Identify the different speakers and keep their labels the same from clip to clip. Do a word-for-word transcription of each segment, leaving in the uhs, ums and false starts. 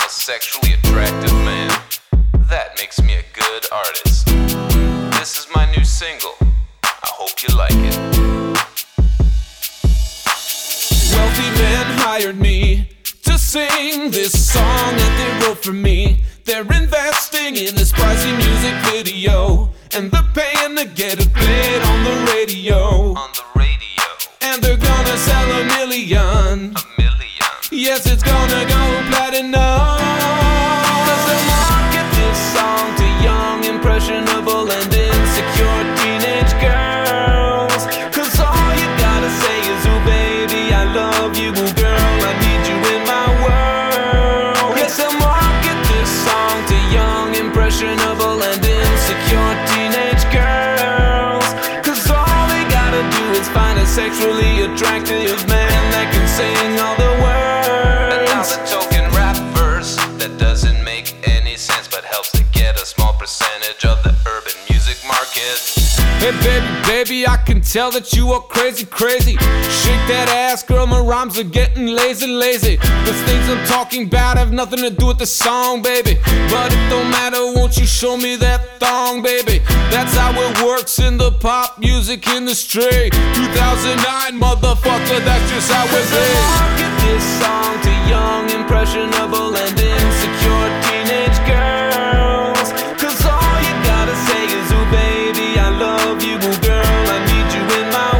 Speaker 1: a sexually attractive man. That makes me a good artist. This is my new single. I hope you like it.
Speaker 2: Wealthy men hired me to sing this song that they wrote for me. They're investing in this pricey music video, and they're paying to get it played on the radio.
Speaker 1: On the radio.
Speaker 2: And they're gonna sell a million.
Speaker 1: A million.
Speaker 2: Yes, it's gonna go platinum. Cause they'll market this song to young, impressionable, and insecure teenage girls. Cause all you gotta say is, ooh baby, I love you, ooh girl, I need you in my world. Yes, they'll market this song to young, impressionable, and insecure teenage girls. Cause all they gotta do is find a sexually attractive man that can sing all the words.
Speaker 1: And now the token rap verse that doesn't make any sense, but helps to get a small percentage of the urban music market.
Speaker 2: Hey baby, baby, I can tell that you are crazy, crazy. Shake that ass, girl, my rhymes are getting lazy, lazy. The things I'm talking about have nothing to do with the song, baby. But it don't matter, won't you show me that thong, baby? That's how it works in the pop music industry. two thousand nine, motherfucker, that's just how it is. Market this song to young, impressionable, and insecure teenage girls. Cause all you gotta say is, ooh baby, I love you, ooh girl, I need you in my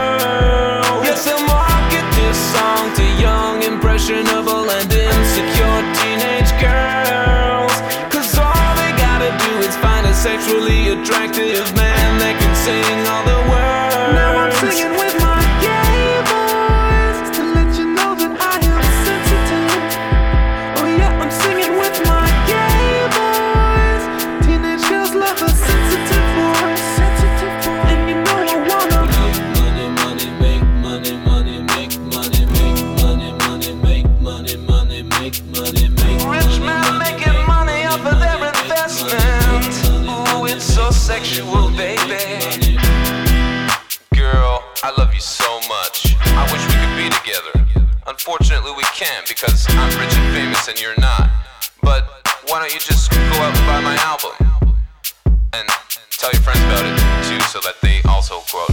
Speaker 2: world. Yes, I'll market this song to young, impressionable, and insecure teenage girls. Cause all they gotta do is find a sexually attractive man that can sing all the words. Now I'm singing with my gay voice to let you know that I am sensitive. Oh yeah, I'm singing with my gay voice. Teenage girls love a sensitive voice. Sensitive voice. And you know I wanna make money, money, make money, money, make money, make money, money, make money, money, make money, make money.
Speaker 1: Rich men making money off of their investment. Ooh, it's so sexual, baby. Girl, I love you so much. I wish we could be together. Unfortunately, we can't because I'm rich and famous and you're not. But why don't you just go out and buy my album? And tell your friends about it too, so that they also go out